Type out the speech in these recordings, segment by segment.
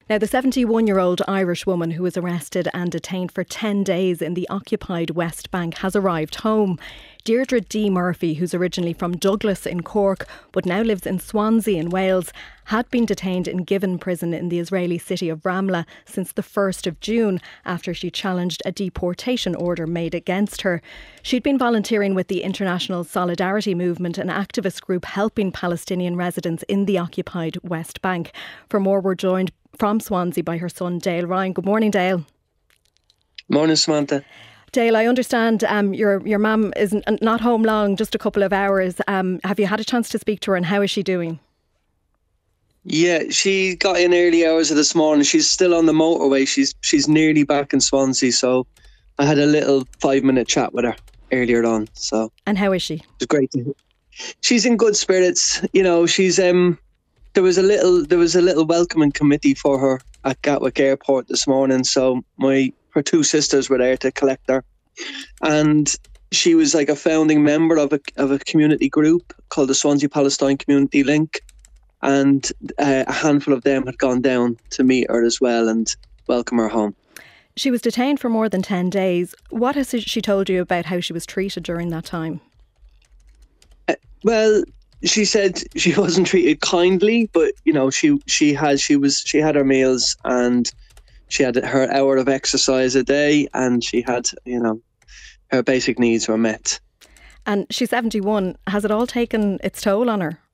Now, the 71-year-old Irish woman who was arrested and detained for 10 days in the occupied West Bank has arrived home. Deirdre D. Murphy, who's originally from Douglas in Cork but now lives in Swansea in Wales, had been detained in Given prison in the Israeli city of Ramla since the 1st of June after she challenged a deportation order made against her. She'd been volunteering with the International Solidarity Movement, an activist group helping Palestinian residents in the occupied West Bank. For more, we're joined from Swansea by her son Dale Ryan. Good morning, Dale. Morning, Samantha. Dale, I understand your mum is not home long, just a couple of hours. Have you had a chance to speak to her, and how is she doing? Yeah, she got in early hours of this morning. She's still on the motorway. She's nearly back in Swansea, so I had a little 5-minute chat with her earlier on. So, and how is she? It's great to hear. She's in good spirits. You know, she's there was a little welcoming committee for her at Gatwick Airport this morning. So her two sisters were there to collect her, and she was like a founding member of a community group called the Swansea Palestine Community Link, and a handful of them had gone down to meet her as well and welcome her home. She was detained for more than 10 days. What has she told you about how she was treated during that time? Well, she said she wasn't treated kindly, but you know, she had her meals, and she had her hour of exercise a day, and she had, you know, her basic needs were met. And she's 71. Has it all taken its toll on her?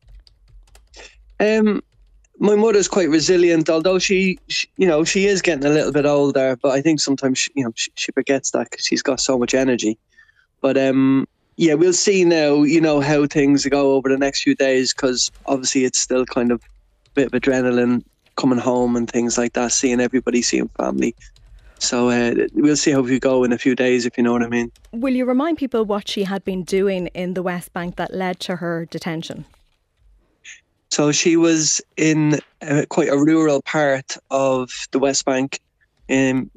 My mother's quite resilient, although she is getting a little bit older. But I think sometimes she forgets that because she's got so much energy. But yeah, we'll see now. You know how things go over the next few days, because obviously it's still kind of a bit of adrenaline coming home and things like that, seeing everybody, seeing family. So we'll see how we go in a few days, if you know what I mean. Will you remind people what she had been doing in the West Bank that led to her detention? So she was in quite a rural part of the West Bank. The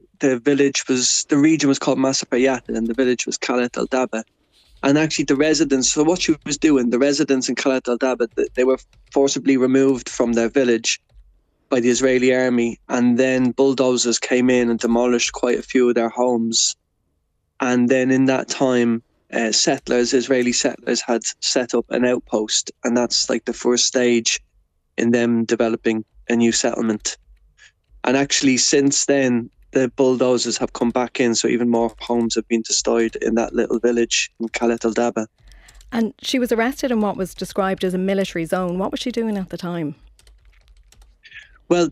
region was called Massaperyata, and the village was Khalat al-Daba. And actually the residents, so what she was doing, the residents in Khalat al-Daba, they were forcibly removed from their village by the Israeli army, and then bulldozers came in and demolished quite a few of their homes. And then in that time, Israeli settlers had set up an outpost, and that's like the first stage in them developing a new settlement. And actually since then, the bulldozers have come back in, so even more homes have been destroyed in that little village in Khalat al-Daba. And she was arrested in what was described as a military zone. What was she doing at the time? Well,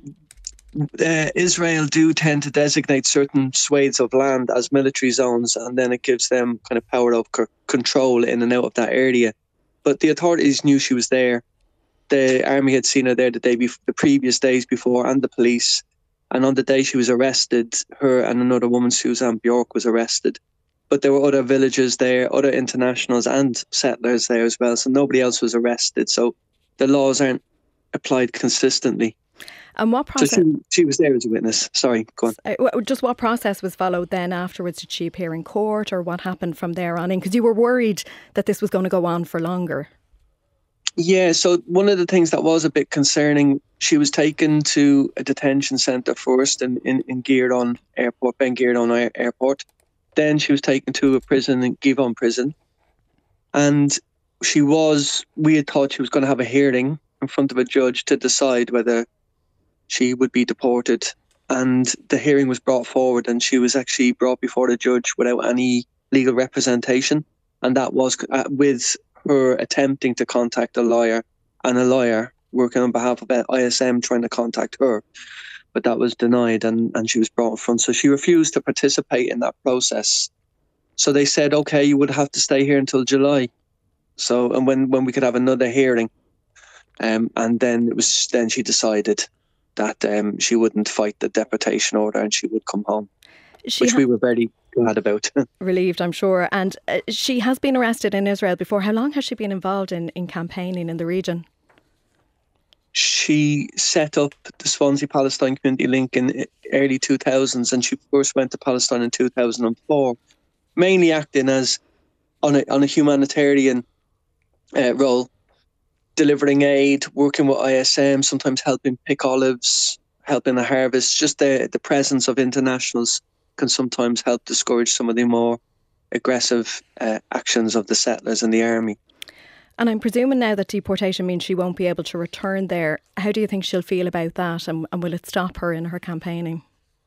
Israel do tend to designate certain swathes of land as military zones, and then it gives them kind of power of control in and out of that area. But the authorities knew she was there. The army had seen her there the previous days before, and the police. And on the day she was arrested, her and another woman, Suzanne Bjork, was arrested. But there were other villagers there, other internationals and settlers there as well. So nobody else was arrested. So the laws aren't applied consistently. And what process? So she was there as a witness. Sorry, go on. Just what process was followed then afterwards? Did she appear in court, or what happened from there on in? Because you were worried that this was going to go on for longer. Yeah, so one of the things that was a bit concerning, she was taken to a detention centre first in Girion Airport, Ben Gurion Airport. Then she was taken to a prison in Givon prison. And we had thought she was going to have a hearing in front of a judge to decide whether she would be deported. And the hearing was brought forward, and she was actually brought before the judge without any legal representation. And that was with her attempting to contact a lawyer, and a lawyer working on behalf of ISM trying to contact her. But that was denied, and she was brought in front. So she refused to participate in that process. So they said, okay, you would have to stay here until July. So, and when we could have another hearing. And then she decided that she wouldn't fight the deportation order, and she would come home, which we were very glad about. Relieved, I'm sure. And she has been arrested in Israel before. How long has she been involved in campaigning in the region? She set up the Swansea Palestine Community Link in early 2000s, and she first went to Palestine in 2004, mainly acting as on a humanitarian role, delivering aid, working with ISM, sometimes helping pick olives, helping the harvest. Just the presence of internationals can sometimes help discourage some of the more aggressive actions of the settlers and the army. And I'm presuming now that deportation means she won't be able to return there. How do you think she'll feel about that, and will it stop her in her campaigning?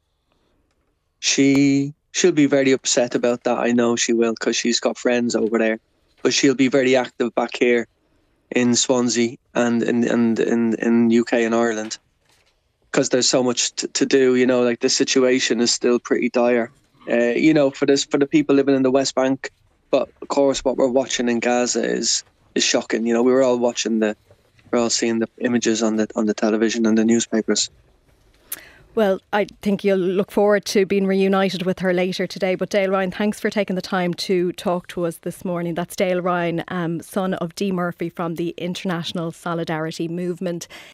She'll be very upset about that. I know she will, because she's got friends over there. But she'll be very active back here in Swansea and in UK and Ireland, because there's so much to do. You know, like the situation is still pretty dire. You know, for the people living in the West Bank. But of course, what we're watching in Gaza is shocking. You know, we're all seeing the images on the television and the newspapers. Well, I think you'll look forward to being reunited with her later today. But Dale Ryan, thanks for taking the time to talk to us this morning. That's Dale Ryan, son of Dee Murphy from the International Solidarity Movement.